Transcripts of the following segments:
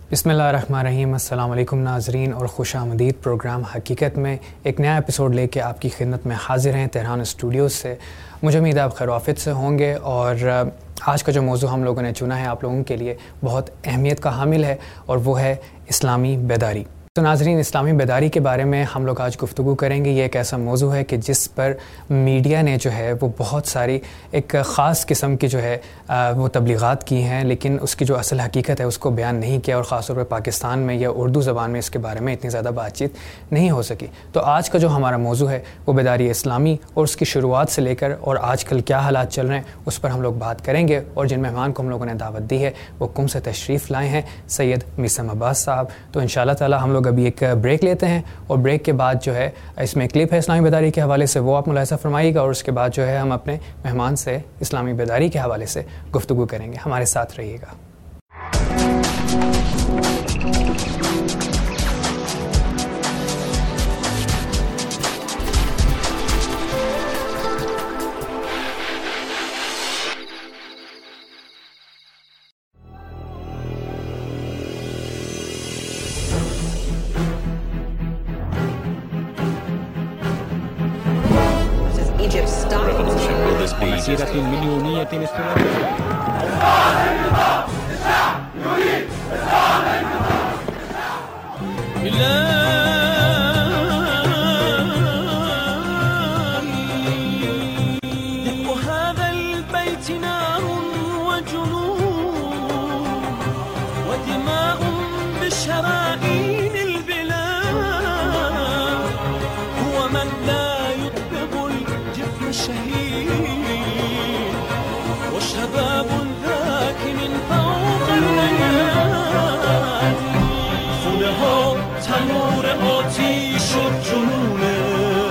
बिस्मिल्लाहिर्रहमानिर्रहीम। अस्सलाम वालेकुम नाज़रीन और खुशामदीद। प्रोग्राम हकीकत में एक नया एपिसोड लेके आपकी खिदमत में हाजिर हैं तेहरान स्टूडियोज़ से। मुझे उम्मीद है आप खैर-ओ-आफ़ियत से होंगे और आज का जो मौजू हम लोगों ने चुना है आप लोगों के लिए बहुत अहमियत का हामिल है और वो है इस्लामी बेदारी। तो नाज़रीन, इस्लामी बेदारी के बारे में हम लोग आज गुफ्तगू करेंगे। ये एक ऐसा मौजू है कि जिस पर मीडिया ने जो है वो बहुत सारी एक ख़ास किस्म की जो है वो तबलीगात की हैं, लेकिन उसकी जो असल हकीकत है उसको बयान नहीं किया और ख़ास तौर पर पाकिस्तान में या उर्दू ज़बान में इसके बारे में इतनी ज़्यादा बातचीत नहीं हो सकी। तो आज का जो हमारा मौजू है वो बेदारी इस्लामी और उसकी शुरुआत से लेकर और आजकल क्या हालात चल रहे हैं उस पर हम लोग बात करेंगे। और जिन मेहमान को हम लोगों ने दावत दी है वो कुम से तशरीफ़ लाए हैं सैयद मीसम अब्बास साहब। तो इंशाअल्लाह ताला हम लोग अभी एक ब्रेक लेते हैं और ब्रेक के बाद जो है इसमें क्लिप है इस्लामी बेदारी के हवाले से, वो आप मुलाहिज़ा फरमाइएगा और उसके बाद जो है हम अपने मेहमान से इस्लामी बेदारी के हवाले से गुफ्तगू करेंगे। हमारे साथ रहिएगा। مسيرة مليونية استراتيجية. دق هذا البيت نار وجنون ودماء بشرائين البلاد. هو من لا يطبق الجفن الشهيد وشباب ذاك من فوق الليالي. خونه ها تنور آتیش و جنونه،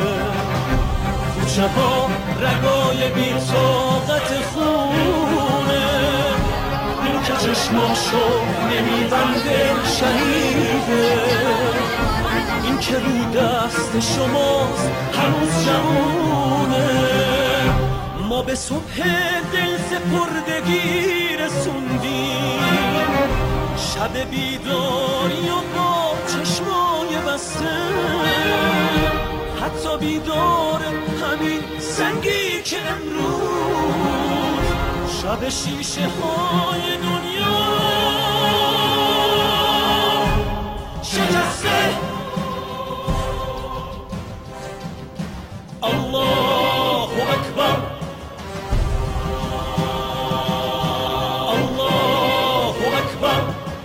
کوچه ها رگای بی طاقت خونه. این که چشماشو نمیبنده شهیده، این که رو دست شماست هنوز جوونه. ما به صبح دل سپردگی رسوندیم، شب بیداری و با چشمای بسته. حتی بیدار همین سنگی که امروز شب شیشه های دنیا شکسته. الله اکبر، الله اکبر،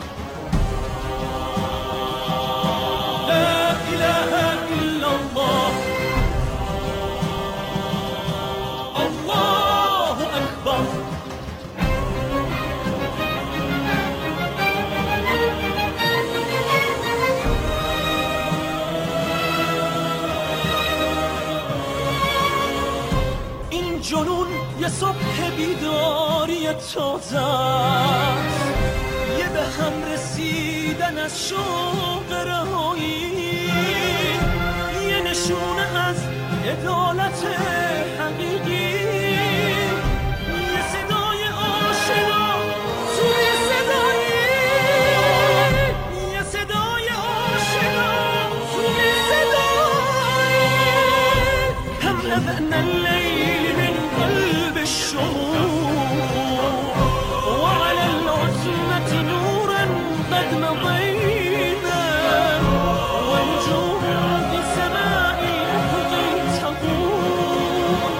لا اله الا الله، الله اکبر. جنون یه صبح بیداری تازه است، یه به هم رسیدن از شوق رهایی، یه نشونه از عدالت حقیقی، یه صدای آشنا توی صدایی، یه صدای آشنا توی صدایی. هم لبن الليل من قلب الشموع وعلى العتمة نورا قد مضينا، ونجوم بسماء الأفق تقول.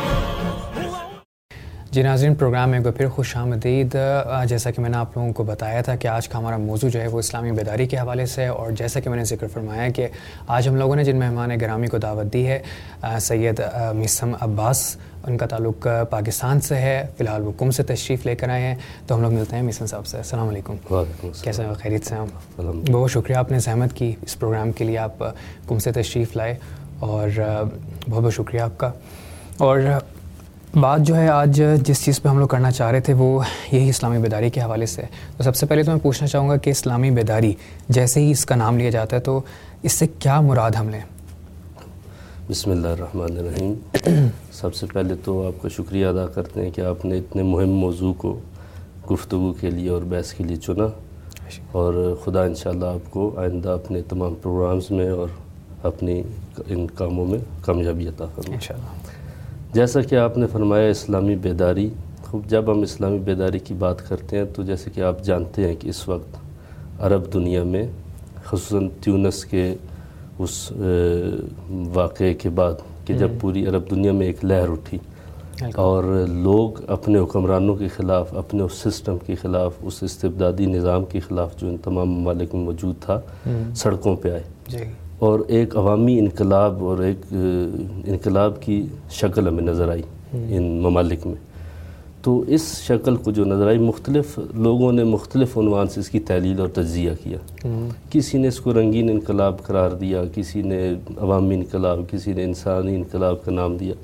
जी नाज़रीन, प्रोग्राम में एक बार फिर खुश आमदीद। जैसा कि मैंने आप लोगों को बताया था कि आज का हमारा मौजू जो है वो इस्लामी बेदारी के हवाले से है और जैसा कि मैंने ज़िक्र फरमाया कि आज हम लोगों ने जिन मेहमान गिरामी को दावत दी है सैयद मीसम अब्बास, उनका ताल्लुक़ पाकिस्तान से है। फ़िलहाल वो कुम से तशरीफ़ लेकर आए हैं, तो हम लोग मिलते हैं मीसम साहब से। अस्सलाम वालेकुम। कैसे हैं? खैरियत से हैं? बहुत शुक्रिया, आपने ज़हमत की इस प्रोग्राम के लिए, आप कुम से तशरीफ़ लाए और बहुत बहुत शुक्रिया आपका। और बात जो है आज जिस चीज़ पे हम लोग करना चाह रहे थे वो यही इस्लामी बेदारी के हवाले से है। तो सबसे पहले तो मैं पूछना चाहूँगा कि इस्लामी बेदारी जैसे ही इसका नाम लिया जाता है तो इससे क्या मुराद हम लें? बिस्मिल्लाहिर्रहमानिर्रहीम। सबसे पहले तो आपका शुक्रिया अदा करते हैं कि आपने इतने मुहिम मौजू को गुफ्तगू के लिए और बहस के लिए चुना। اور خدا انشاءاللہ آپ کو آئندہ اپنے تمام پروگرامز میں اور اپنی ان کاموں میں کامیابی عطا فرمائے انشاءاللہ۔ جیسا کہ آپ نے فرمایا اسلامی بیداری، خوب جب ہم اسلامی بیداری کی بات کرتے ہیں تو جیسے کہ آپ جانتے ہیں کہ اس وقت عرب دنیا میں خصوصاً تیونس کے اس واقعے کے بعد کہ جب پوری عرب دنیا میں ایک لہر اٹھی اور لوگ اپنے حکمرانوں کے خلاف، اپنے اس سسٹم کے خلاف، اس استبدادی نظام کے خلاف جو ان تمام ممالک میں موجود تھا، سڑکوں پہ آئے اور ایک عوامی انقلاب اور ایک انقلاب کی شکل ہمیں نظر آئی ان ممالک میں۔ تو اس شکل کو جو نظر آئی، مختلف لوگوں نے مختلف عنوان سے اس کی تحلیل اور تجزیہ کیا۔ کسی نے اس کو رنگین انقلاب قرار دیا، کسی نے عوامی انقلاب، کسی نے انسانی انقلاب کا نام دیا۔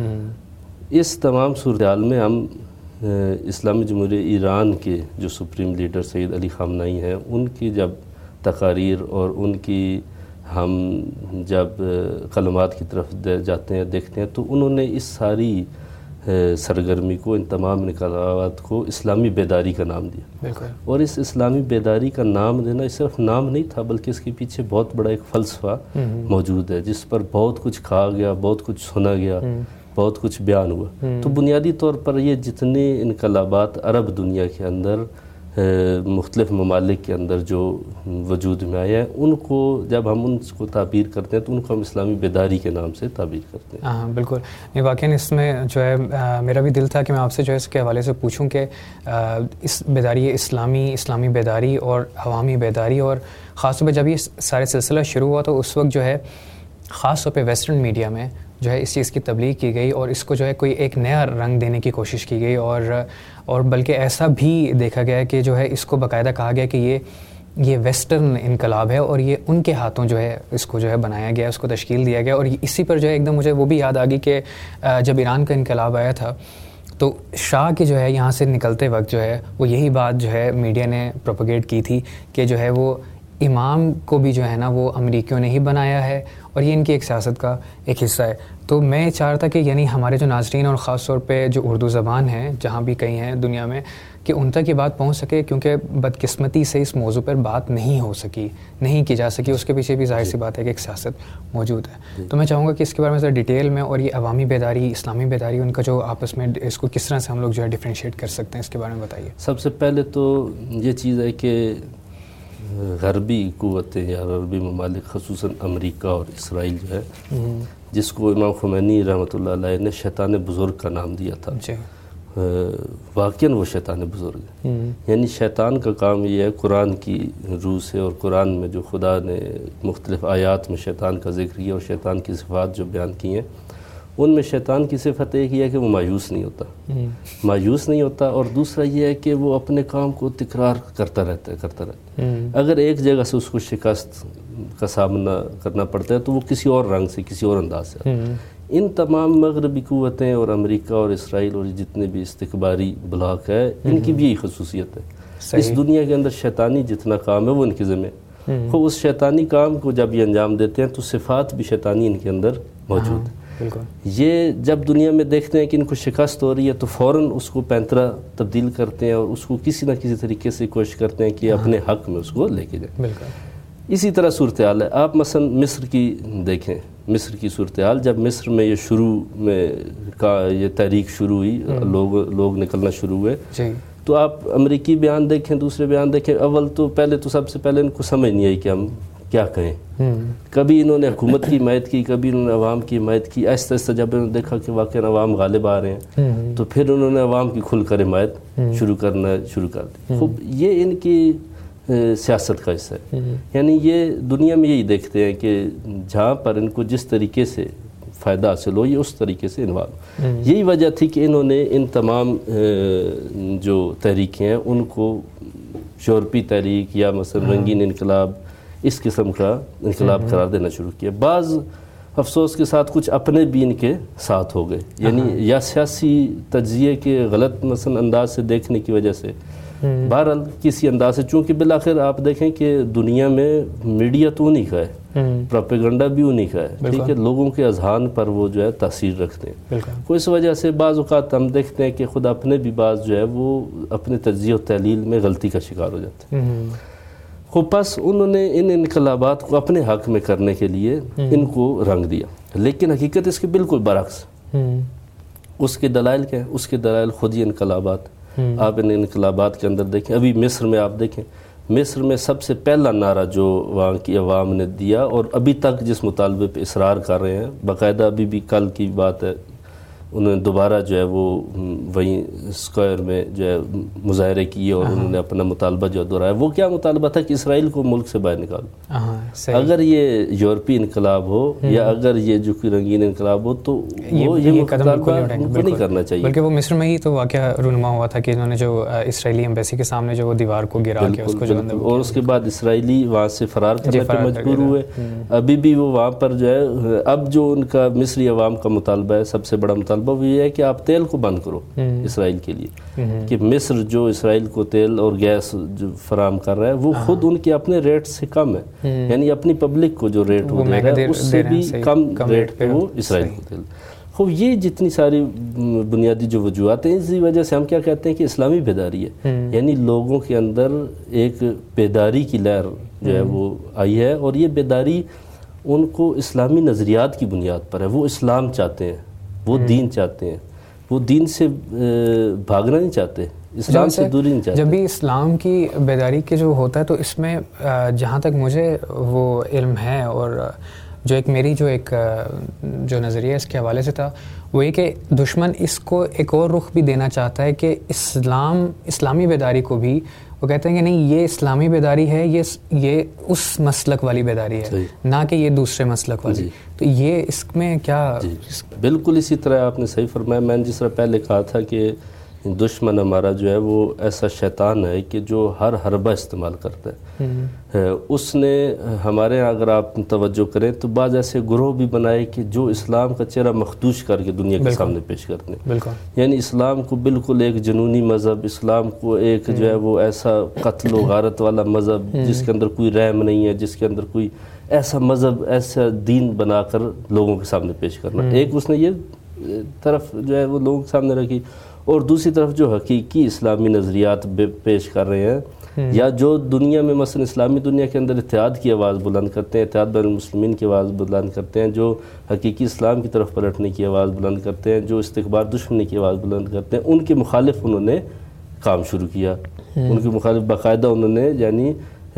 اس تمام صورتحال میں ہم اسلامی جمہوریہ ایران کے جو سپریم لیڈر سید علی خامنہئی ہیں، ان کی جب تقاریر اور ان کی ہم جب کلمات کی طرف جاتے ہیں، دیکھتے ہیں، تو انہوں نے اس ساری سرگرمی کو، ان تمام انقلابات کو اسلامی بیداری کا نام دیا۔ اور اس اسلامی بیداری کا نام دینا صرف نام نہیں تھا، بلکہ اس کے پیچھے بہت بڑا ایک فلسفہ موجود ہے جس پر بہت کچھ کہا گیا، بہت کچھ سنا گیا، بہت کچھ بیان ہوا۔ تو بنیادی طور پر یہ جتنے انقلابات عرب دنیا کے اندر، مختلف ممالک کے اندر جو وجود میں آئے ہیں، ان کو جب ہم ان کو تعبیر کرتے ہیں تو ان کو ہم اسلامی بیداری کے نام سے تعبیر کرتے ہیں۔ ہاں بالکل، نہیں واقعاً اس میں جو ہے میرا بھی دل تھا کہ میں آپ سے جو ہے اس کے حوالے سے پوچھوں کہ اس بیداری اسلامی بیداری اور عوامی بیداری، اور خاص طور پہ جب یہ سارے سلسلہ شروع ہوا تو اس وقت جو ہے خاص طور پہ ویسٹرن میڈیا میں جو ہے اس چیز کی تبلیغ کی گئی اور اس کو جو ہے کوئی ایک نیا رنگ دینے کی کوشش کی گئی، اور بلکہ ایسا بھی دیکھا گیا کہ جو ہے اس کو باقاعدہ کہا گیا کہ یہ ویسٹرن انقلاب ہے اور یہ ان کے ہاتھوں جو ہے اس کو جو ہے بنایا گیا، اس کو تشکیل دیا گیا۔ اور اسی پر جو ہے ایک دم مجھے وہ بھی یاد آ گئی کہ جب ایران کا انقلاب آیا تھا تو شاہ کی جو ہے یہاں سے نکلتے وقت جو ہے وہ یہی بات جو ہے میڈیا نے پروپیگیٹ کی تھی کہ جو ہے وہ امام کو بھی جو ہے نا وہ امریکیوں نے ہی بنایا ہے اور یہ ان کی ایک سیاست کا ایک حصہ ہے۔ تو میں چاہ رہا تھا کہ یعنی ہمارے جو ناظرین اور خاص طور پہ جو اردو زبان ہیں جہاں بھی کہیں ہیں دنیا میں، کہ ان تک یہ بات پہنچ سکے، کیونکہ بدقسمتی سے اس موضوع پر بات نہیں ہو سکی، نہیں کی جا سکی۔ اس کے پیچھے بھی ظاہر سی بات ہے کہ ایک سیاست موجود ہے۔ تو میں چاہوں گا کہ اس کے بارے میں ذرا ڈیٹیل میں، اور یہ عوامی بیداری، اسلامی بیداری، ان کا جو آپس میں اس کو کس طرح سے ہم لوگ جو ہے ڈفرینشیٹ کر سکتے ہیں، اس کے بارے میں بتائیے۔ سب سے پہلے تو یہ چیز ہے کہ غربی قوتیں یا غربی ممالک، خصوصاً امریکہ اور اسرائیل جو ہے، جس کو امام خمینی رحمۃ اللہ علیہ نے شیطان بزرگ کا نام دیا تھا، واقعاً وہ شیطان بزرگ ہے۔ یعنی شیطان کا کام یہ ہے، قرآن کی روح سے اور قرآن میں جو خدا نے مختلف آیات میں شیطان کا ذکر کیا اور شیطان کی صفات جو بیان کی ہیں، ان میں شیطان کی صفت ایک یہ ہے کہ وہ مایوس نہیں ہوتا، اور دوسرا یہ ہے کہ وہ اپنے کام کو تکرار کرتا رہتا ہے۔ اگر ایک جگہ سے اس کو شکست کا سامنا کرنا پڑتا ہے تو وہ کسی اور رنگ سے، کسی اور انداز سے۔ ان تمام مغربی قوتیں اور امریکہ اور اسرائیل اور جتنے بھی استکباری بلاک ہے، ان کی بھی یہی خصوصیت ہے۔ اس دنیا کے اندر شیطانی جتنا کام ہے وہ ان کے ذمہ ہے۔ وہ اس شیطانی کام کو جب یہ انجام دیتے ہیں تو صفات بھی شیطانی ان کے اندر موجود ہے۔ یہ جب دنیا میں دیکھتے ہیں کہ ان کو شکست ہو رہی ہے تو فوراً اس کو پینترا تبدیل کرتے ہیں اور اس کو کسی نہ کسی طریقے سے کوشش کرتے ہیں کہ اپنے حق میں اس کو لے کے جائیں۔ اسی طرح صورتحال ہے۔ آپ مثلا مصر کی دیکھیں، مصر کی صورتحال، جب مصر میں یہ شروع میں یہ تحریک شروع ہوئی، لوگ نکلنا شروع ہوئے، تو آپ امریکی بیان دیکھیں، دوسرے بیان دیکھیں، پہلے تو سب سے پہلے ان کو سمجھ نہیں آئی کہ ہم کیا کہیں۔ کبھی انہوں نے حکومت کی حمایت کی، کبھی انہوں نے عوام کی حمایت کی۔ آہستہ آہستہ جب انہوں نے دیکھا کہ واقعی عوام غالب آ رہے ہیں تو پھر انہوں نے عوام کی کھل کر حمایت شروع کر دی۔ خوب یہ ان کی سیاست کا حصہ ہے۔ یعنی یہ دنیا میں یہی دیکھتے ہیں کہ جہاں پر ان کو جس طریقے سے فائدہ حاصل ہو، یہ اس طریقے سے انوالو۔ یہی وجہ تھی کہ انہوں نے ان تمام جو تحریکیں ہیں ان کو یورپی تحریک یا مثلا رنگین انقلاب، اس قسم کا انقلاب قرار دینا شروع کیا۔ بعض افسوس کے ساتھ کچھ اپنے بھی ان کے ساتھ ہو گئے، یعنی یا سیاسی تجزیے کے غلط مثلا انداز سے دیکھنے کی وجہ سے، بہرحال کسی انداز سے، چونکہ بالآخر آپ دیکھیں کہ دنیا میں میڈیا تو انہی کا ہے، پروپیگنڈا بھی انہی کا ہے، ٹھیک ہے، لوگوں کے اذہان پر وہ جو ہے تاثیر رکھتے ہیں۔ تو اس وجہ سے بعض اوقات ہم دیکھتے ہیں کہ خود اپنے بھی بعض جو ہے وہ اپنے تجزیہ و تحلیل میں غلطی کا شکار ہو جاتے ہیں۔ خب بس انہوں نے ان انقلابات کو اپنے حق میں کرنے کے لیے ان کو رنگ دیا، لیکن حقیقت اس کے بالکل برعکس۔ اس کے دلائل کیا ہیں؟ اس کے دلائل خود ہی انقلابات۔ آپ ان انقلابات کے اندر دیکھیں، ابھی مصر میں آپ دیکھیں، مصر میں سب سے پہلا نعرہ جو وہاں کی عوام نے دیا اور ابھی تک جس مطالبے پہ اصرار کر رہے ہیں، باقاعدہ ابھی بھی کل کی بات ہے، انہوں نے دوبارہ جو ہے وہ وہیں اسکوائر میں جو ہے مظاہرے کیے اور انہوں نے اپنا مطالبہ جو دہرایا۔ وہ کیا مطالبہ تھا کہ اسرائیل کو ملک سے باہر نکالو۔ اگر یہ یورپی انقلاب ہو یا اگر یہ جو کوئی رنگین انقلاب ہو تو وہ یہ مطالبہ نہیں کرنا چاہیے۔ بلکہ وہ مصر میں ہی تو واقعہ رونما ہوا تھا کہ انہوں نے جو اسرائیلی ایمبیسی کے سامنے جو وہ دیوار کو گرا کے اس کو جو اور اس کے بعد اسرائیلی وہاں سے فرار کرنے پہ مجبور ہوئے۔ ابھی بھی وہ وہاں پر جو ہے، اب جو ان کا مصری عوام کا مطالبہ ہے، سب سے بڑا مطالبہ وہ یہ ہے کہ آپ تیل کو بند کرو اسرائیل کے لیے، کہ مصر جو اسرائیل کو تیل اور گیس جو فراہم کر رہا ہے وہ خود ان کے اپنے ریٹ سے کم ہے، یعنی اپنی پبلک کو جو ریٹ وہ دے رہا ہے اس سے بھی کم ریٹ پہ وہ اسرائیل کو تیل۔ خوب یہ جتنی ساری بنیادی جو وجوہات ہیں، اسی وجہ سے ہم کیا کہتے ہیں کہ اسلامی بیداری ہے، یعنی لوگوں کے اندر ایک بیداری کی لہر جو ہے وہ آئی ہے، اور یہ بیداری ان کو اسلامی نظریات کی بنیاد پر ہے۔ وہ اسلام چاہتے ہیں، وہ دین چاہتے ہیں، وہ دین سے بھاگنا نہیں چاہتے، اسلام سے دوری نہیں چاہتے۔ جب بھی اسلام کی بیداری کے جو ہوتا ہے تو اس میں جہاں تک مجھے وہ علم ہے اور جو ایک میری جو نظریہ اس کے حوالے سے تھا وہ یہ کہ دشمن اس کو ایک اور رخ بھی دینا چاہتا ہے کہ اسلامی بیداری کو بھی وہ کہتے ہیں کہ نہیں، یہ اسلامی بیداری ہے، یہ اس مسلک والی بیداری ہے، نہ کہ یہ دوسرے مسلک والی۔ تو یہ اس میں کیا؟ بالکل اسی طرح آپ نے صحیح فرمایا۔ میں نے جس طرح پہلے کہا تھا کہ دشمن ہمارا جو ہے وہ ایسا شیطان ہے کہ جو ہر حربہ استعمال کرتا ہے۔ اس نے ہمارے یہاں اگر آپ توجہ کریں تو بعض ایسے گروہ بھی بنائے کہ جو اسلام کا چہرہ مخدوش کر کے دنیا کے سامنے پیش کرتے ہیں، یعنی اسلام کو بالکل ایک جنونی مذہب، اسلام کو ایک جو ہے وہ ایسا قتل و غارت والا مذہب جس کے اندر کوئی رحم نہیں ہے، جس کے اندر کوئی ایسا مذہب، ایسا دین بنا کر لوگوں کے سامنے پیش کرنا۔ ایک اس نے یہ طرف جو ہے وہ لوگوں کے سامنے رکھی، اور دوسری طرف جو حقیقی اسلامی نظریات پیش کر رہے ہیں، یا جو دنیا میں مثلا اسلامی دنیا کے اندر اتحاد کی آواز بلند کرتے ہیں، اتحاد بین المسلمین کی آواز بلند کرتے ہیں، جو حقیقی اسلام کی طرف پلٹنے کی آواز بلند کرتے ہیں، جو استکبار دشمنی کی آواز بلند کرتے ہیں، ان کے مخالف انہوں نے کام شروع کیا، ان کے مخالف باقاعدہ انہوں نے یعنی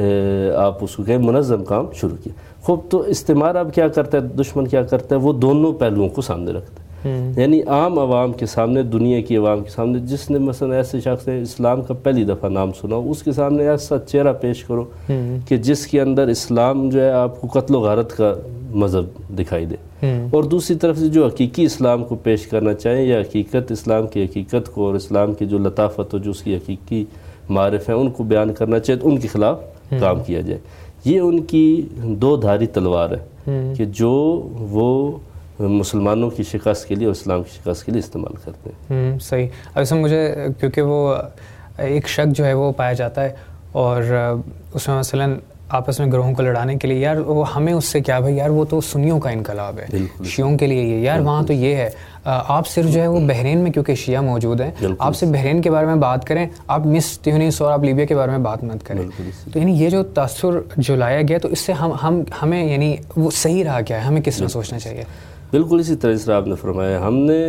آپ اس کو کہیں منظم کام شروع کیا۔ خوب تو استعمار اب کیا کرتا ہے، دشمن کیا کرتا ہے، وہ دونوں پہلوؤں کو سامنے رکھتا ہے، یعنی عام عوام کے سامنے، دنیا کی عوام کے سامنے، جس نے مثلا ایسے شخص ہے اسلام کا پہلی دفعہ نام سنا ہو، اس کے سامنے ایسا چہرہ پیش کرو کہ جس کے اندر اسلام جو ہے آپ کو قتل و غارت کا مذہب دکھائی دے، اور دوسری طرف سے جو حقیقی اسلام کو پیش کرنا چاہیں، یا حقیقت اسلام کی حقیقت کو اور اسلام کی جو لطافت اور جو اس کی حقیقی معارف ہیں ان کو بیان کرنا چاہے تو ان کے خلاف کام کیا جائے۔ یہ ان کی دو دھاری تلوار ہے کہ جو وہ مسلمانوں کی شکست کے لیے اور اسلام کی شکست کے لیے استعمال کرتے ہیں۔ صحیح۔ اب اس میں مجھے کیونکہ وہ ایک شک جو ہے وہ پایا جاتا ہے، اور اس میں مثلاً آپس میں گروہوں کو لڑانے کے لیے، یار وہ ہمیں اس سے کیا بھائی، یار وہ تو سنیوں کا انقلاب ہے، شیعوں کے لیے یہ، یار وہاں تو یہ ہے، آپ صرف جو ہے وہ بحرین میں کیونکہ شیعہ موجود ہیں، آپ صرف بحرین کے بارے میں بات کریں، آپ مصر، تیونس اور آپ لیبیا کے بارے میں بات مت کریں۔ تو یعنی یہ جو تاثر جو لایا گیا، تو اس سے ہمیں یعنی وہ صحیح رہا کیا ہے، ہمیں کس طرح سوچنا چاہیے؟ بالکل اسی طرح جس طرح آپ نے فرمایا، ہم نے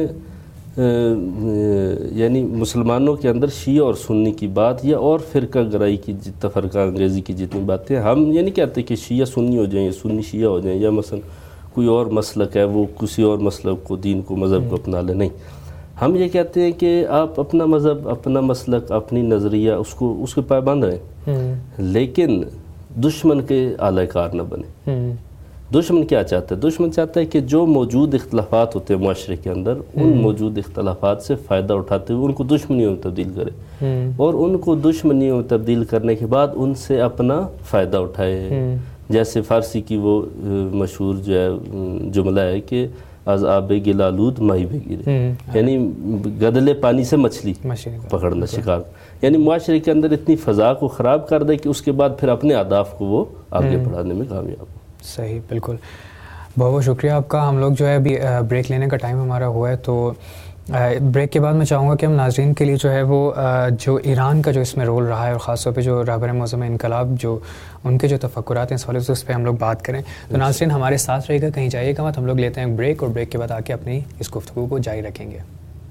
یعنی مسلمانوں کے اندر شیعہ اور سنی کی بات یا اور فرقہ گرائی کی تفرقہ انگیزی کی جتنی باتیں، ہم یہ نہیں کہتے کہ شیعہ سنی ہو جائیں یا سنی شیعہ ہو جائیں، یا مثلا کوئی اور مسلک ہے وہ کسی اور مسلک کو، دین کو، مذہب کو اپنا لے، نہیں، ہم یہ کہتے ہیں کہ آپ اپنا مذہب، اپنا مسلک، اپنی نظریہ اس کے پابند رہیں، لیکن دشمن کے اعلی کار نہ بنے۔ دشمن کیا چاہتا ہے؟ دشمن چاہتا ہے کہ جو موجود اختلافات ہوتے ہیں معاشرے کے اندر، ان موجود اختلافات سے فائدہ اٹھاتے ہوئے ان کو دشمنیوں میں تبدیل کرے، اور ان کو دشمنیوں میں تبدیل کرنے کے بعد ان سے اپنا فائدہ اٹھائے۔ جیسے فارسی کی وہ مشہور جو ہے جملہ ہے کہ از آب گل آلود ماہی بگیرے، یعنی گدلے پانی سے مچھلی پکڑنا، شکار، یعنی معاشرے کے اندر اتنی فضا کو خراب کر دے کہ اس کے بعد پھر اپنے اہداف کو وہ آگے بڑھانے میں کامیاب ہو۔ صحیح، بالکل، بہت بہت شکریہ آپ کا۔ ہم لوگ جو ہے ابھی بریک لینے کا ٹائم ہمارا ہوا ہے، تو بریک کے بعد میں چاہوں گا کہ ہم ناظرین کے لیے جو ہے وہ جو ایران کا جو اس میں رول رہا ہے اور خاص طور پہ جو رہبر معظم انقلاب جو ان کے جو تفکرات ہیں اس والے سے اس پہ ہم لوگ بات کریں. تو ناظرین ہمارے ساتھ رہے گا, کہیں جائیے گا مت. ہم لوگ لیتے ہیں ایک بریک اور بریک کے بعد آ کے اپنی اس گفتگو کو جاری رکھیں گے.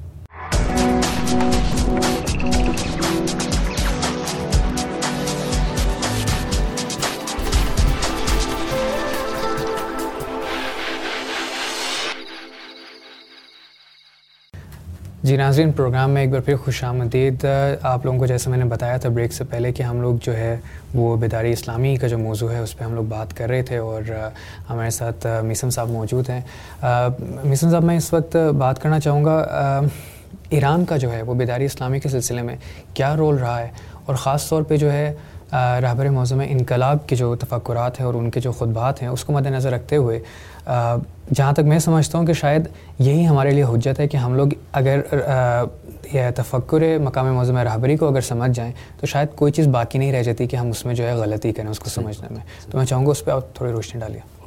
جی ناظرین, پروگرام میں ایک بار پھر خوش آمدید. آپ لوگوں کو جیسے میں نے بتایا تھا بریک سے پہلے کہ ہم لوگ جو ہے وہ بیداری اسلامی کا جو موضوع ہے اس پہ ہم لوگ بات کر رہے تھے, اور ہمارے ساتھ میثم صاحب موجود ہیں. میثم صاحب, میں اس وقت بات کرنا چاہوں گا ایران کا جو ہے وہ بیداری اسلامی کے سلسلے میں کیا رول رہا ہے, اور خاص طور پہ جو ہے رہبر معظم انقلاب کے جو تفکرات ہیں اور ان کے جو خطبات ہیں اس کو مد نظر رکھتے ہوئے جہاں تک میں سمجھتا ہوں کہ شاید یہی ہمارے لیے حجت ہے کہ ہم لوگ اگر یہ تفکر مقام معظم رہبری کو اگر سمجھ جائیں تو شاید کوئی چیز باقی نہیں رہ جاتی کہ ہم اس میں جو ہے غلطی کریں اس کو سمجھنے میں. تو میں چاہوں گا اس پہ آپ تھوڑی روشنی ڈالیے.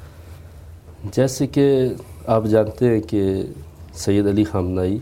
جیسے کہ آپ جانتے ہیں کہ سید علی خامنائی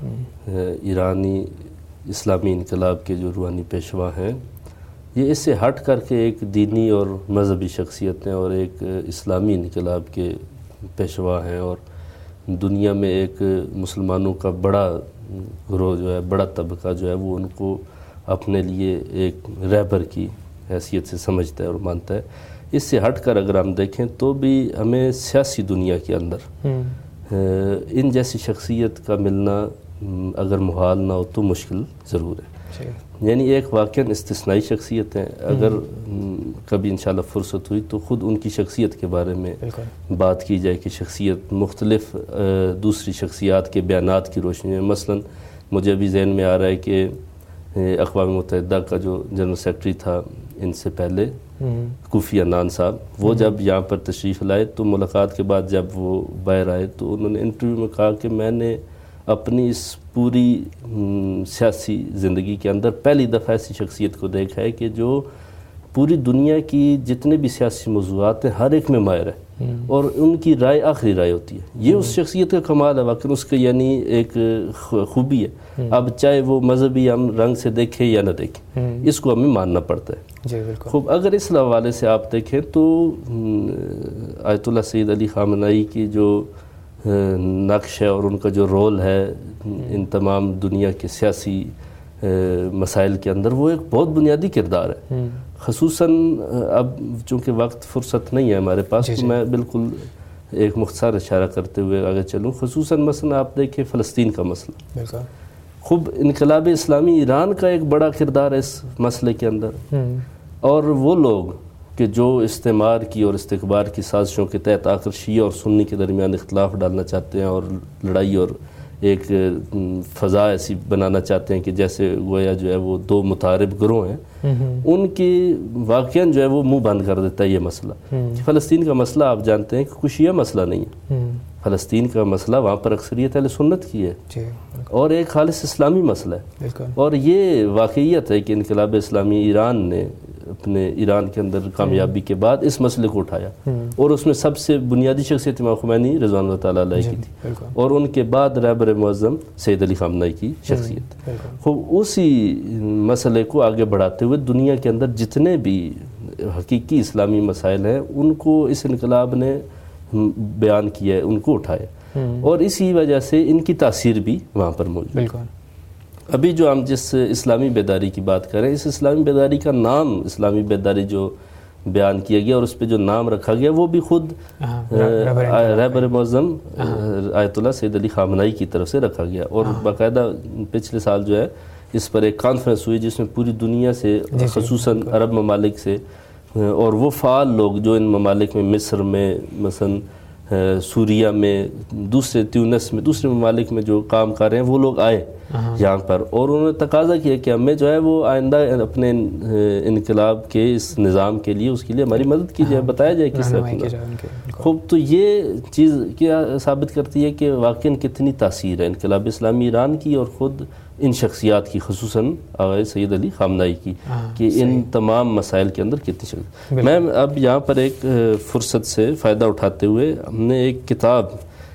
ایرانی اسلامی انقلاب کے جو روحانی پیشوا ہیں, یہ اس سے ہٹ کر کے ایک دینی اور مذہبی شخصیت ہیں اور ایک اسلامی انقلاب کے پیشوا ہیں, اور دنیا میں ایک مسلمانوں کا بڑا گروہ جو ہے, بڑا طبقہ جو ہے وہ ان کو اپنے لیے ایک رہبر کی حیثیت سے سمجھتا ہے اور مانتا ہے. اس سے ہٹ کر اگر ہم دیکھیں تو بھی ہمیں سیاسی دنیا کے اندر ان جیسی شخصیت کا ملنا اگر محال نہ ہو تو مشکل ضرور ہے. یعنی ایک واقعاً استثنائی شخصیت ہیں, اگر کبھی انشاءاللہ فرصت ہوئی تو خود ان کی شخصیت کے بارے میں بات کی جائے کہ شخصیت مختلف دوسری شخصیات کے بیانات کی روشنی میں. مثلا مجھے ابھی ذہن میں آ رہا ہے کہ اقوام متحدہ کا جو جنرل سیکرٹری تھا ان سے پہلے کوفی عنان صاحب, وہ جب یہاں پر تشریف لائے تو ملاقات کے بعد جب وہ باہر آئے تو انہوں نے انٹرویو میں کہا کہ میں نے اپنی اس پوری سیاسی زندگی کے اندر پہلی دفعہ ایسی شخصیت کو دیکھا ہے کہ جو پوری دنیا کی جتنے بھی سیاسی موضوعات ہیں ہر ایک میں ماہر ہے اور ان کی رائے آخری رائے ہوتی ہے. یہ اس شخصیت کا کمال ہے واقعی, اس کا یعنی ایک خوبی ہے. اب چاہے وہ مذہبی ہم رنگ سے دیکھیں یا نہ دیکھیں, اس کو ہمیں ماننا پڑتا ہے. جی بالکل. خوب, اگر اس حوالے سے آپ دیکھیں تو آیت اللہ سید علی خامنائی کی جو نقش ہے اور ان کا جو رول ہے ان تمام دنیا کے سیاسی مسائل کے اندر, وہ ایک بہت بنیادی کردار ہے. خصوصاً اب چونکہ وقت فرصت نہیں ہے ہمارے پاس, تو میں بالکل ایک مختصر اشارہ کرتے ہوئے آگے چلوں. خصوصاً مثلا آپ دیکھیں فلسطین کا مسئلہ, خوب انقلاب اسلامی ایران کا ایک بڑا کردار ہے اس مسئلے کے اندر, اور وہ لوگ کہ جو استعمار کی اور استکبار کی سازشوں کے تحت آ کر شیعہ اور سنی کے درمیان اختلاف ڈالنا چاہتے ہیں اور لڑائی اور ایک فضا ایسی بنانا چاہتے ہیں کہ جیسے گویا جو ہے وہ دو متعارف گروہ ہیں, ان کی واقعاً جو ہے وہ منہ بند کر دیتا ہے یہ مسئلہ. فلسطین کا مسئلہ آپ جانتے ہیں کہ کوئی شیعہ مسئلہ نہیں ہے, فلسطین کا مسئلہ وہاں پر اکثریت اہل سنت کی ہے اور ایک خالص اسلامی مسئلہ ہے. اور یہ واقعیت ہے کہ انقلاب اسلامی ایران نے اپنے ایران کے اندر کامیابی کے بعد اس مسئلے کو اٹھایا, اور اس میں سب سے بنیادی شخصیت امام خمینی رضوان اللہ تعالیٰ علیہ کی تھی, اور ان کے بعد رہبر معظم سید علی خامنائی کی شخصیت. اسی مسئلے کو آگے بڑھاتے ہوئے دنیا کے اندر جتنے بھی حقیقی اسلامی مسائل ہیں ان کو اس انقلاب نے بیان کیا ہے, ان کو اٹھایا, اور اسی وجہ سے ان کی تاثیر بھی وہاں پر موجود ہے. ابھی جو ہم جس اسلامی بیداری کی بات کریں, اس اسلامی بیداری کا نام اسلامی بیداری جو بیان کیا گیا اور اس پہ جو نام رکھا گیا وہ بھی خود رہبر معظم آیت اللہ سید علی خامنائی کی طرف سے رکھا گیا. اور باقاعدہ پچھلے سال جو ہے اس پر ایک کانفرنس ہوئی جس میں پوری دنیا سے خصوصاً عرب ممالک سے اور وہ فعال لوگ جو ان ممالک میں مصر میں مثلا سوریہ میں دوسرے تیونس میں دوسرے ممالک میں جو کام کر رہے ہیں وہ لوگ آئے یہاں پر, اور انہوں نے تقاضا کیا کہ ہمیں جو ہے وہ آئندہ اپنے انقلاب کے اس نظام کے لیے اس کے لیے ہماری مدد کی جائے, بتایا جائے کس طرح. خوب, تو یہ چیز کیا ثابت کرتی ہے کہ واقعاً کتنی تاثیر ہے انقلاب اسلامی ایران کی اور خود ان شخصیات کی, خصوصاً آغا سید علی خامنائی کی, کہ ان تمام مسائل کے اندر کتنی شخصیت. میں اب یہاں پر ایک فرصت سے فائدہ اٹھاتے ہوئے ہم نے ایک کتاب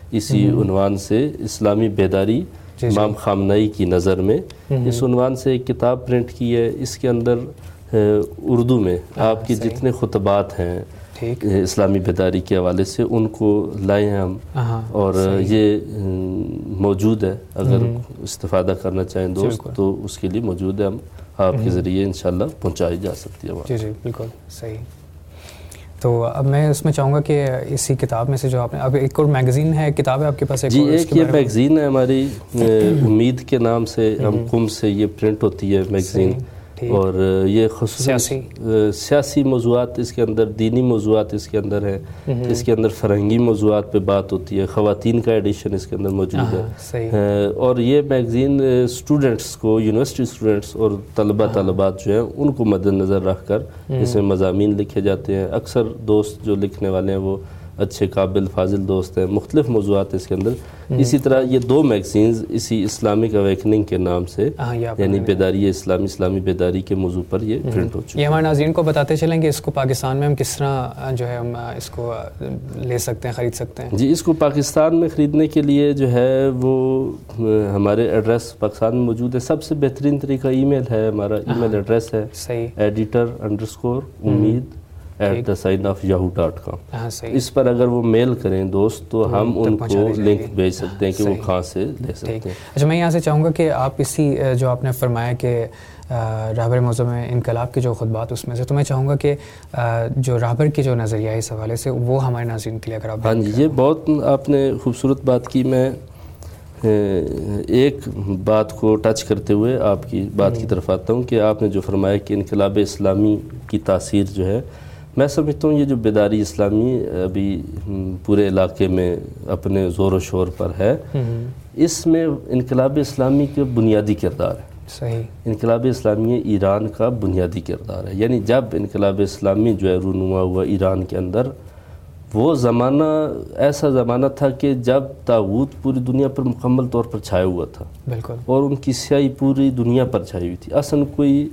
اسی عنوان سے اسلامی بیداری امام خامنہئی کی نظر میں، اس عنوان سے ایک کتاب پرنٹ کی ہے. اس کے اندر اردو میں آپ کے جتنے خطبات ہیں اسلامی بیداری کے حوالے سے ان کو لائے ہیں ہم، اور یہ موجود ہے، اگر استفادہ کرنا چاہیں دوست تو اس کے لیے موجود ہے. ہم آپ کے ذریعے انشاءاللہ پہنچائی جا سکتی ہے. جی بالکل صحیح. تو اب میں اس میں چاہوں گا کہ اسی کتاب میں سے جو آپ نے اب ایک اور میگزین ہے، کتاب ہے آپ کے پاس؟ جی ایک یہ میگزین ہے ہماری امید کے نام سے، ہم قم سے یہ پرنٹ ہوتی ہے میگزین، اور یہ خصوصاً سیاسی موضوعات اس کے اندر، دینی موضوعات اس کے اندر ہیں، اس کے اندر فرہنگی موضوعات پہ بات ہوتی ہے، خواتین کا ایڈیشن اس کے اندر موجود ہے. اور یہ میگزین اسٹوڈنٹس کو، یونیورسٹی اسٹوڈنٹس اور طلبات جو ہیں ان کو مد نظر رکھ کر اس میں مضامین لکھے جاتے ہیں. اکثر دوست جو لکھنے والے ہیں وہ اچھے قابل فاضل دوست ہیں، مختلف موضوعات اس کے اندر. اسی طرح یہ 2 میگزینز اسی اسلامک اویکننگ کے نام سے، یعنی بیداری اسلامی بیداری کے موضوع پر یہ پرنٹ ہو چکے ہیں. یہ ہمارے ناظرین کو بتاتے چلیں کہ اس کو پاکستان میں ہم کس طرح جو ہے ہم اس کو لے سکتے ہیں، خرید سکتے ہیں؟ جی اس کو پاکستان میں خریدنے کے لیے جو ہے وہ ہمارے ایڈریس پاکستان میں موجود ہے. سب سے بہترین طریقہ ای میل ہے، ہمارا ای میل ایڈریس ہے editor_umid@yahoo.com. اس پر اگر وہ میل کریں دوست تو ہم ان کو لنک بھیج سکتے ہیں کہ وہ کہاں سے لے سکتے ہیں. اچھا میں یہاں سے چاہوں گا کہ آپ اسی جو آپ نے فرمایا کہ رہبر موضوع میں انقلاب کے جو خطبات اس میں سے، تو میں چاہوں گا کہ جو رہبر کی جو نظریہ ہے اس حوالے سے وہ ہمارے ناظرین کے لیے اگر آپ... ہاں جی یہ بہت آپ نے خوبصورت بات کی. میں ایک بات کو ٹچ کرتے ہوئے آپ کی بات کی طرف آتا ہوں کہ آپ نے جو فرمایا کہ انقلاب اسلامی کی تاثیر جو ہے، میں سمجھتا ہوں یہ جو بیداری اسلامی ابھی پورے علاقے میں اپنے زور و شور پر ہے، اس میں انقلاب اسلامی کے بنیادی کردار ہے. صحیح. انقلاب اسلامی ایران کا بنیادی کردار ہے. یعنی جب انقلاب اسلامی جو ہے رونما ہوا ایران کے اندر، وہ زمانہ ایسا زمانہ تھا کہ جب طاغوت پوری دنیا پر مکمل طور پر چھایا ہوا تھا. بالکل. اور ان کی سیاہی پوری دنیا پر چھائی ہوئی تھی. اصلاً کوئی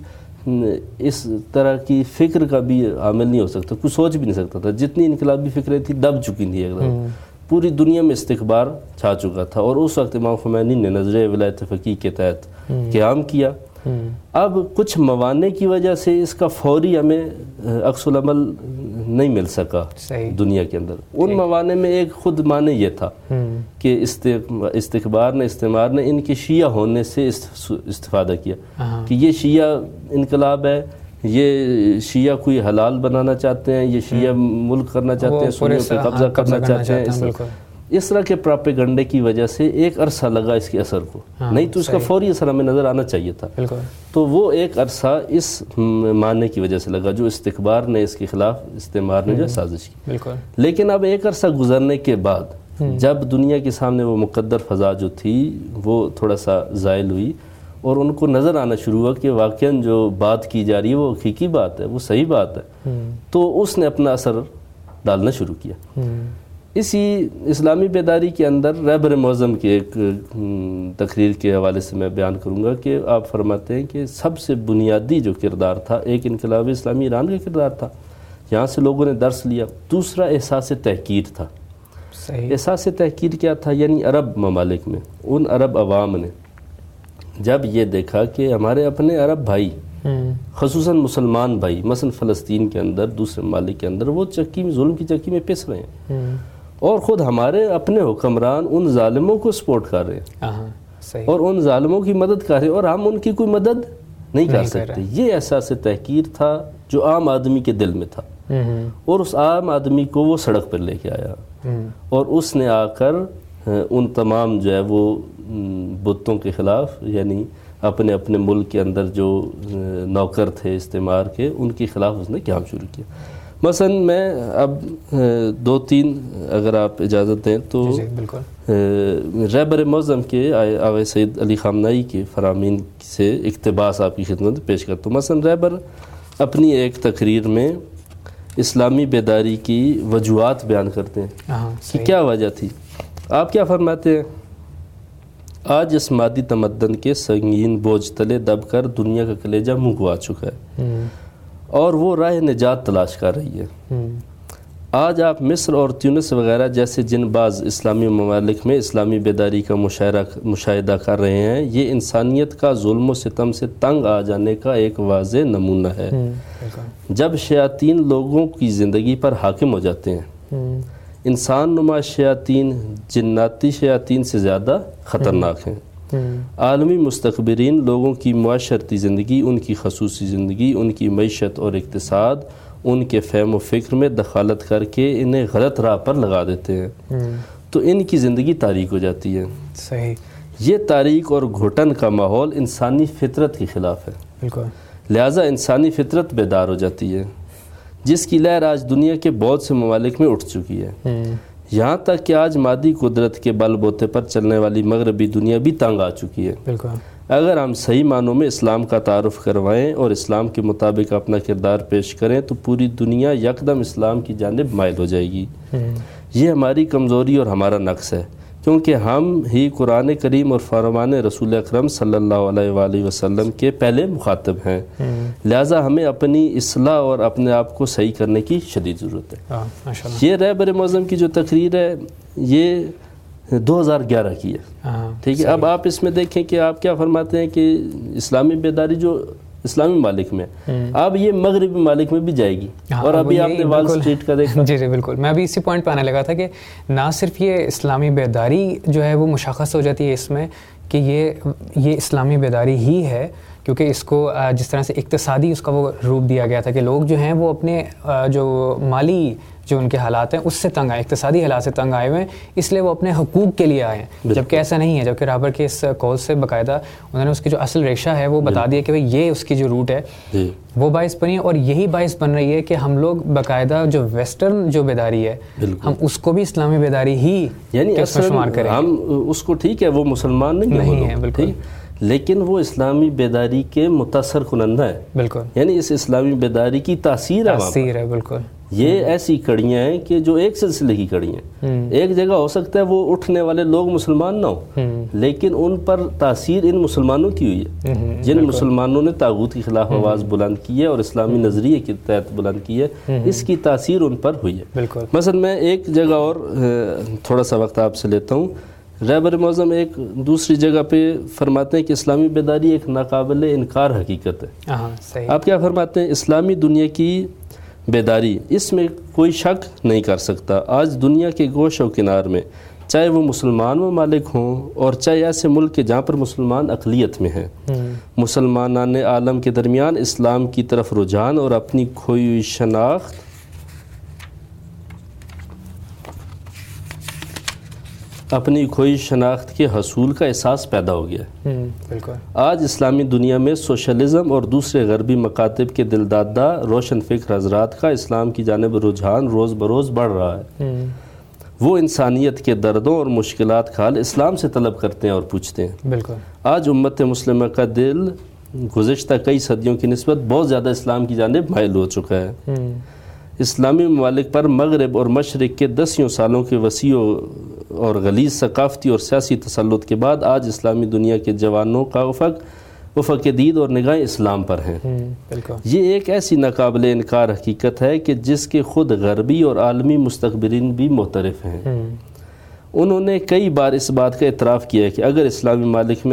اس طرح کی فکر کا بھی عامل نہیں ہو سکتا، کوئی سوچ بھی نہیں سکتا تھا. جتنی انقلابی فکریں تھیں دب چکی تھیں ایک دم. پوری دنیا میں استکبار چھا چکا تھا، اور اس وقت امام خمینی نے نظریہ ولایت فقیہ کے تحت قیام کیا. اب کچھ موانع کی وجہ سے اس کا فوری ہمیں عکس العمل نہیں مل سکا دنیا کے اندر. ان موانع میں ایک خود معنی یہ تھا کہ استکبار نے، استعمار نے ان کے شیعہ ہونے سے استفادہ کیا کہ یہ شیعہ انقلاب ہے، یہ شیعہ کوئی حلال بنانا چاہتے ہیں، یہ شیعہ ملک کرنا چاہتے ہیں، سنیوں پہ قبضہ کرنا چاہتے ہیں. اس طرح کے پراپیگنڈے کی وجہ سے ایک عرصہ لگا اس کے اثر کو، نہیں تو اس کا فوری اثر ہمیں نظر آنا چاہیے تھا. تو وہ ایک عرصہ اس معنی کی وجہ سے لگا جو استکبار نے اس کے خلاف، استعمار نے جو سازش کی. لیکن اب ایک عرصہ گزرنے کے بعد جب دنیا کے سامنے وہ مقدر فضا جو تھی وہ تھوڑا سا زائل ہوئی، اور ان کو نظر آنا شروع ہوا کہ واقعاً جو بات کی جا رہی ہے وہ حقیقی بات ہے، وہ صحیح بات ہے، تو اس نے اپنا اثر ڈالنا شروع کیا. اسی اسلامی بیداری کے اندر رہبر معظم کے ایک تقریر کے حوالے سے میں بیان کروں گا کہ آپ فرماتے ہیں کہ سب سے بنیادی جو کردار تھا، ایک انقلاب اسلامی ایران کا کردار تھا، یہاں سے لوگوں نے درس لیا. دوسرا احساس تحقیر تھا. احساس تحقیر کیا تھا؟ یعنی عرب ممالک میں ان عرب عوام نے جب یہ دیکھا کہ ہمارے اپنے عرب بھائی، خصوصاً مسلمان بھائی، مثلا فلسطین کے اندر، دوسرے ممالک کے اندر، وہ چکی میں، ظلم کی چکی میں پس رہے ہیں، اور خود ہمارے اپنے حکمران ان ظالموں کو سپورٹ کر رہے ہیں اور ان ظالموں کی مدد کر رہے ہیں، اور ہم ان کی کوئی مدد نہیں کر سکتے. یہ احساس تحقیر تھا جو عام آدمی کے دل میں تھا، اور اس عام آدمی کو وہ سڑک پر لے کے آیا، اور اس نے آ کر ان تمام جو ہے وہ بتوں کے خلاف، یعنی اپنے اپنے ملک کے اندر جو نوکر تھے استعمار کے، ان کے خلاف اس نے قیام شروع کیا. مثلا میں اب 2-3 اگر آپ اجازت دیں تو رہبر معظم کے آغا سید علی خامنہئی کے فرامین سے اقتباس آپ کی خدمت پیش کرتا ہوں. مثلا رہبر اپنی ایک تقریر میں اسلامی بیداری کی وجوہات بیان کرتے ہیں کہ کیا وجہ تھی. آپ کیا فرماتے ہیں؟ آج اس مادی تمدن کے سنگین بوجھ تلے دب کر دنیا کا کلیجہ منہ کو آ چکا ہے، اور وہ راہ نجات تلاش کر رہی ہے. آج آپ مصر اور تیونس وغیرہ جیسے جن بعض اسلامی ممالک میں اسلامی بیداری کا مشاہدہ کر رہے ہیں، یہ انسانیت کا ظلم و ستم سے تنگ آ جانے کا ایک واضح نمونہ ہے۔ جب شیاطین لوگوں کی زندگی پر حاکم ہو جاتے ہیں، انسان نما شیاطین جناتی شیاطین سے زیادہ خطرناک ہیں۔ عالمی مستکبرین لوگوں کی معاشرتی زندگی، ان کی خصوصی زندگی، ان کی معیشت اور اقتصاد، ان کے فہم و فکر میں دخالت کر کے انہیں غلط راہ پر لگا دیتے ہیں، تو ان کی زندگی تاریک ہو جاتی ہے۔ صحیح۔ یہ تاریک اور گھٹن کا ماحول انسانی فطرت کے خلاف ہے، بالکل۔ لہٰذا انسانی فطرت بیدار ہو جاتی ہے، جس کی لہر آج دنیا کے بہت سے ممالک میں اٹھ چکی ہے، یہاں تک کہ آج مادی قدرت کے بل بوتے پر چلنے والی مغربی دنیا بھی تنگ آ چکی ہے۔ بالکل۔ اگر ہم صحیح معنوں میں اسلام کا تعارف کروائیں اور اسلام کے مطابق اپنا کردار پیش کریں تو پوری دنیا یکدم اسلام کی جانب مائل ہو جائے گی۔ یہ ہماری کمزوری اور ہمارا نقص ہے، کیونکہ ہم ہی قرآن کریم اور فرمان رسول اکرم صلی اللہ علیہ وآلہ وسلم کے پہلے مخاطب ہیں، لہٰذا ہمیں اپنی اصلاح اور اپنے آپ کو صحیح کرنے کی شدید ضرورت ہے۔ یہ رہبر معظم کی جو تقریر ہے یہ 2011 کی ہے، ٹھیک ہے۔ اب آپ اس میں دیکھیں کہ آپ کیا فرماتے ہیں کہ اسلامی بیداری جو اسلامی ممالک میں، اب یہ مغربی ممالک میں بھی جائے گی، اور ابھی آپ نے وال اسٹریٹ کا دیکھا۔ جی بالکل، میں ابھی اسی پوائنٹ پہ آنے لگا تھا کہ نہ صرف یہ اسلامی بیداری جو ہے وہ مشخص ہو جاتی ہے اس میں کہ یہ اسلامی بیداری ہی ہے، کیونکہ اس کو جس طرح سے اقتصادی اس کا وہ روپ دیا گیا تھا کہ لوگ جو ہیں وہ اپنے جو مالی جو ان کے حالات ہیں اس سے تنگ آئے، اقتصادی حالات سے تنگ آئے ہوئے ہیں، اس لیے وہ اپنے حقوق کے لیے آئے ہیں، جبکہ ایسا نہیں ہے۔ جبکہ رابر کے اس کال سے باقاعدہ انہوں نے اس کی جو اصل ریشہ ہے وہ بتا دیا کہ بھئی یہ اس کی جو روٹ ہے وہ باعث بنی ہے، اور یہی باعث بن رہی ہے کہ ہم لوگ باقاعدہ جو ویسٹرن جو بیداری ہے ہم اس کو بھی اسلامی بیداری ہی شمار کریں۔ ہم اس کو ٹھیک ہے وہ مسلمان نہیں ہے بالکل، لیکن وہ اسلامی بیداری کے متاثر کنندہ ہے، بالکل، یعنی اس اسلامی بیداری کی تاثیر ہے، بالکل۔ یہ ایسی کڑیاں ہیں کہ جو ایک سلسلے کی کڑی ہیں، ایک جگہ ہو سکتا ہے وہ اٹھنے والے لوگ مسلمان نہ ہوں، لیکن ان پر تاثیر ان مسلمانوں کی ہوئی ہے، جن مسلمانوں نے طاغوت کے خلاف آواز بلند کی ہے اور اسلامی نظریے کے تحت بلند کی ہے، اس کی تاثیر ان پر ہوئی ہے۔ مثلا میں ایک جگہ اور تھوڑا سا وقت آپ سے لیتا ہوں، رہبر معظم ایک دوسری جگہ پہ فرماتے ہیں کہ اسلامی بیداری ایک ناقابل انکار حقیقت ہے۔ آپ کیا فرماتے ہیں؟ اسلامی دنیا کی بیداری، اس میں کوئی شک نہیں کر سکتا، آج دنیا کے گوش و کنار میں، چاہے وہ مسلمان ممالک ہوں اور چاہے ایسے ملک کے جہاں پر مسلمان اقلیت میں ہیں، مسلمانان عالم کے درمیان اسلام کی طرف رجحان اور اپنی کھوئی ہوئی شناخت کے حصول کا احساس پیدا ہو گیا ہے۔ آج اسلامی دنیا میں سوشلزم اور دوسرے غربی مکاتب کے دلدادہ روشن فکر حضرات کا اسلام کی جانب رجحان روز بروز بڑھ رہا ہے۔ وہ انسانیت کے دردوں اور مشکلات کا حل اسلام سے طلب کرتے ہیں اور پوچھتے ہیں۔ آج امت مسلمہ کا دل گزشتہ کئی صدیوں کی نسبت بہت زیادہ اسلام کی جانب مائل ہو چکا ہے۔ اسلامی ممالک پر مغرب اور مشرق کے 10 سالوں کے وسیع اور غلیظ ثقافتی اور سیاسی تسلط کے بعد آج اسلامی دنیا کے جوانوں کا افق دید اور نگاہیں اسلام پر ہیں۔ یہ ایک ایسی ناقابل انکار حقیقت ہے کہ جس کے خود غربی اور عالمی مستکبرین بھی معترف ہیں۔ انہوں نے کئی بار اس بات کا اعتراف کیا ہے کہ اگر اسلامی ممالک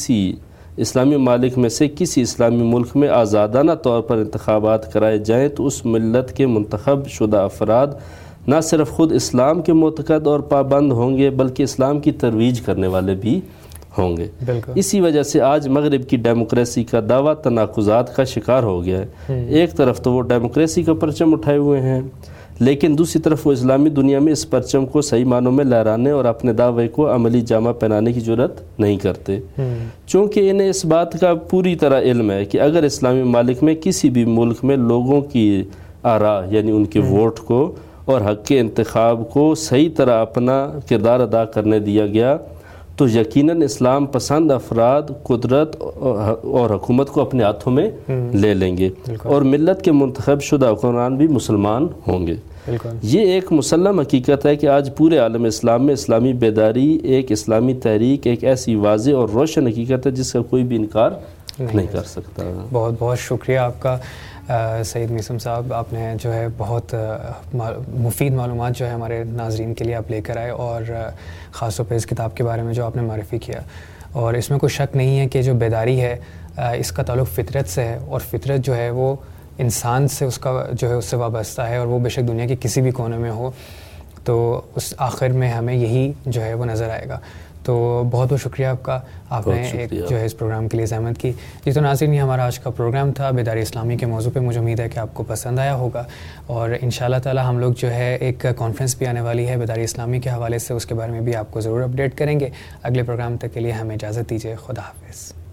میں سے کسی اسلامی ملک میں آزادانہ طور پر انتخابات کرائے جائیں تو اس ملت کے منتخب شدہ افراد نہ صرف خود اسلام کے معتقد اور پابند ہوں گے بلکہ اسلام کی ترویج کرنے والے بھی ہوں گے۔ اسی وجہ سے آج مغرب کی ڈیموکریسی کا دعویٰ تناقضات کا شکار ہو گیا ہے۔ ایک طرف تو وہ ڈیموکریسی کا پرچم اٹھائے ہوئے ہیں، لیکن دوسری طرف وہ اسلامی دنیا میں اس پرچم کو صحیح معنوں میں لہرانے اور اپنے دعوے کو عملی جامہ پہنانے کی جرات نہیں کرتے، چونکہ انہیں اس بات کا پوری طرح علم ہے کہ اگر اسلامی ممالک میں کسی بھی ملک میں لوگوں کی آراء یعنی ان کے ووٹ کو اور حق کے انتخاب کو صحیح طرح اپنا کردار ادا کرنے دیا گیا تو یقیناً اسلام پسند افراد قدرت اور حکومت کو اپنے ہاتھوں میں لے لیں گے اور ملت کے منتخب شدہ حکمران بھی مسلمان ہوں گے۔ یہ ایک مسلم حقیقت ہے کہ آج پورے عالم اسلام میں اسلامی بیداری ایک اسلامی تحریک ایک ایسی واضح اور روشن حقیقت ہے جس کا کوئی بھی انکار نہیں کر سکتا۔ بہت بہت شکریہ آپ کا سعید میثم صاحب، آپ نے جو ہے بہت مفید معلومات جو ہے ہمارے ناظرین کے لیے آپ لے کر آئے، اور خاص طور پہ اس کتاب کے بارے میں جو آپ نے معرفی کیا، اور اس میں کوئی شک نہیں ہے کہ جو بیداری ہے اس کا تعلق فطرت سے ہے، اور فطرت جو ہے وہ انسان سے اس کا جو ہے اس سے وابستہ ہے، اور وہ بے شک دنیا کے کسی بھی کونے میں ہو تو اس آخر میں ہمیں یہی جو ہے وہ نظر آئے گا۔ تو بہت بہت شکریہ آپ کا، آپ نے ایک جو ہے اس پروگرام کے لیے زحمت کی۔ جی تو ناظرین، یہ ہمارا آج کا پروگرام تھا بیداری اسلامی کے موضوع پہ۔ مجھے امید ہے کہ آپ کو پسند آیا ہوگا، اور انشاءاللہ تعالی ہم لوگ جو ہے ایک کانفرنس بھی آنے والی ہے بیداری اسلامی کے حوالے سے، اس کے بارے میں بھی آپ کو ضرور اپڈیٹ کریں گے۔ اگلے پروگرام تک کے لیے ہمیں اجازت دیجیے، خدا حافظ۔